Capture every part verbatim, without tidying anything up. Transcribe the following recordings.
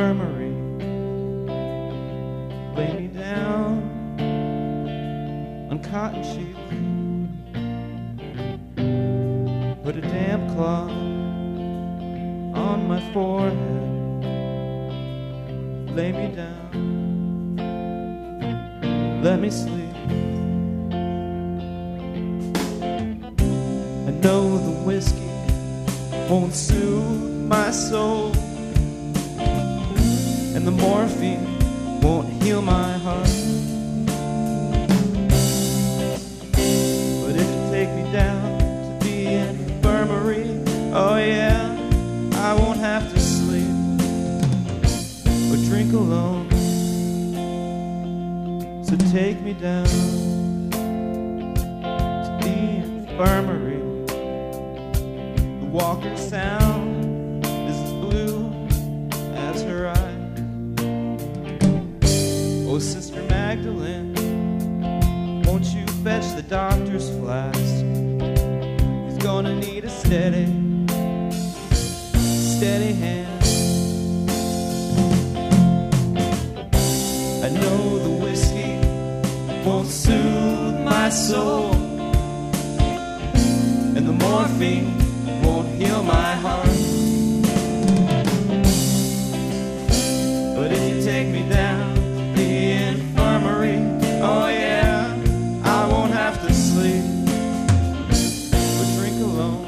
infirmary. Lay me down on cotton sheets. Put a damp cloth on my forehead. Lay me down, let me sleep. I know the whiskey won't soothe my soul, and the morphine won't heal my heart. But if you take me down to the infirmary, oh yeah, I won't have to sleep or drink alone. So take me down to the infirmary. The walker's sound is as blue as her eyes. Oh, Sister Magdalene, won't you fetch the doctor's flask? He's gonna need a steady, steady hand. I know the whiskey won't soothe my soul, and the morphine won't heal my heart. But if you take me down to the infirmary, oh yeah, I won't have to sleep or drink alone.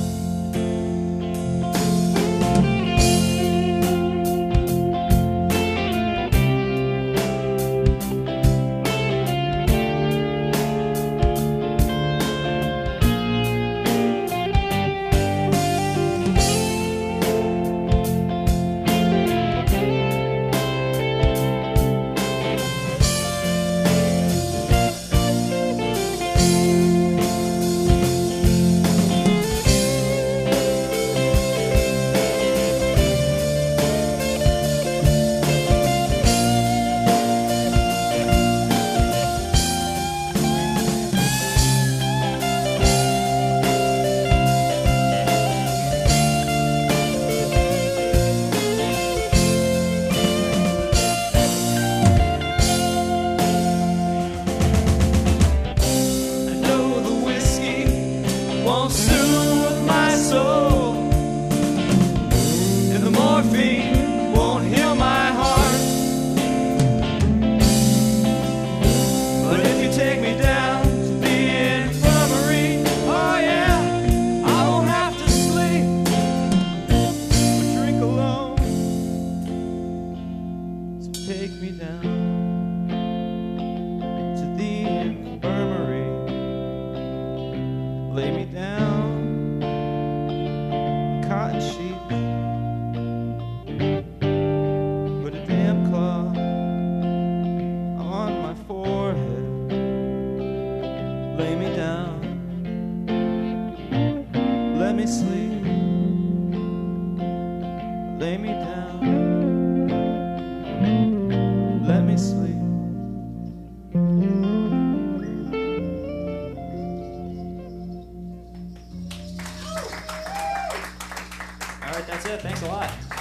Won't soothe my soul, and the morphine won't heal my heart. But if you take me down to the infirmary, oh yeah, I won't have to sleep or drink alone. So take me down to the infirmary. Lay me down, cotton sheets. Put a damp cloth on my forehead. Lay me down, let me sleep. Lay me down, let me sleep. All right, that's it. Thanks a lot.